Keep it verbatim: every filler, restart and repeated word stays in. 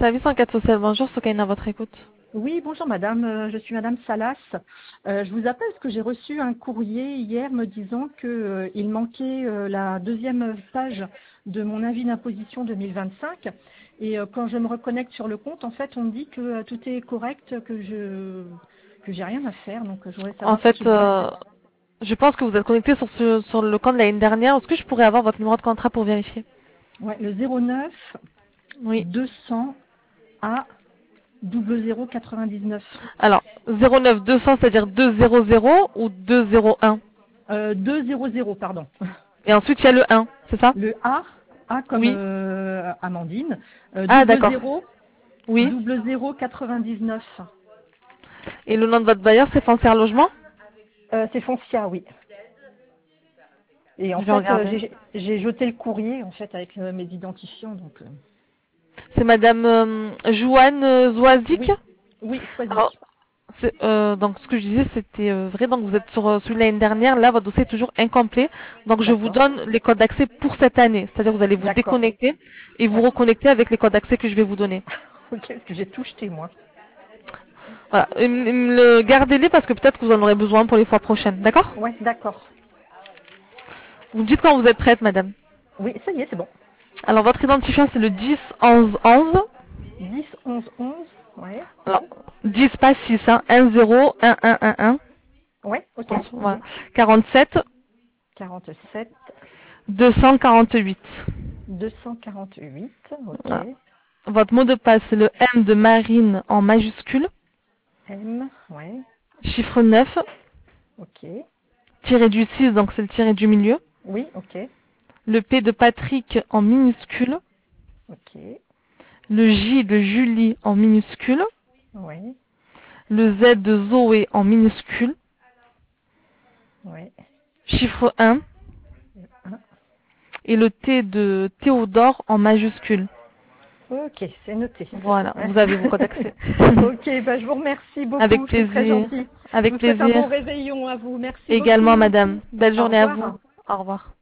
service enquête sociale. Bonjour, Sokaina, à votre écoute. Oui, bonjour madame, euh, je suis madame Salas. Euh, je vous appelle parce que j'ai reçu un courrier hier me disant que euh, il manquait euh, la deuxième page de mon avis d'imposition deux mille vingt-cinq. Et euh, quand je me reconnecte sur le compte, en fait, on me dit que euh, tout est correct, que je que j'ai rien à faire. Donc euh, je voudrais En savoir ce fait, qu'il en est. euh, je pense que vous êtes connecté sur, ce, sur le compte de l'année dernière. Est-ce que je pourrais avoir votre numéro de contrat pour vérifier? Ouais, le zéro neuf Oui. deux cents A zéro zéro quatre-vingt-dix-neuf. Alors, zéro neuf deux cents, c'est-à-dire deux cents ou deux zéro un? Euh, deux zéro zéro, pardon. Et ensuite, il y a le un, c'est ça? Le A, A comme Oui. euh, Amandine, euh, Ah, double d'accord. zéro, Oui. double zéro quatre-vingt-dix-neuf. Et le nom de votre bailleur, c'est Foncière Logement? Euh, c'est Foncia, oui. Et en Je vais fait, euh, regarder. j'ai j'ai jeté le courrier en fait avec euh, mes identifiants, donc. euh, C'est Madame euh, Jouane euh, Zouazik? Oui, oui, choisi. Alors, c'est, euh, donc ce que je disais, c'était euh, vrai. Donc vous êtes sur euh, celui de l'année dernière. Là, votre dossier est toujours incomplet. Donc je vous D'accord, donne les codes d'accès pour cette année. C'est-à-dire que vous allez vous d'accord. déconnecter et vous Ouais. reconnecter avec les codes d'accès que je vais vous donner. Ok, parce que j'ai tout jeté moi. Voilà. Et m- m- le- Gardez-les parce que peut-être que vous en aurez besoin pour les fois prochaines. D'accord? Ouais, d'accord. Vous me dites quand vous êtes prête, madame. Oui, ça y est, c'est bon. Alors votre identifiant, c'est le dix onze onze. dix, onze, onze. Ouais. Alors, dix pas six, hein. un zéro un un un un. Ouais, ok. Voilà. quarante-sept quarante-sept, deux cent quarante-huit. deux cent quarante-huit. Ok. Voilà. Votre mot de passe, c'est le M de Marine en majuscule, M, ouais. chiffre neuf, Ok. tiré du six, donc c'est le tiré du milieu, Oui, ok. le P de Patrick en minuscule, Ok. le J de Julie en minuscule, Ouais. le Z de Zoé en minuscule, Ouais. chiffre un, Un. et le T de Théodore en majuscule. Ok, c'est noté. Voilà, Ouais. vous avez vos codes d'accès. Ok, bah, je vous remercie Avec beaucoup, c'est très plaisir. gentil. Je Avec vous souhaite un bon plaisir. réveillon à vous. Merci Également, beaucoup. madame. Belle Au journée à vous. revoir. Au revoir.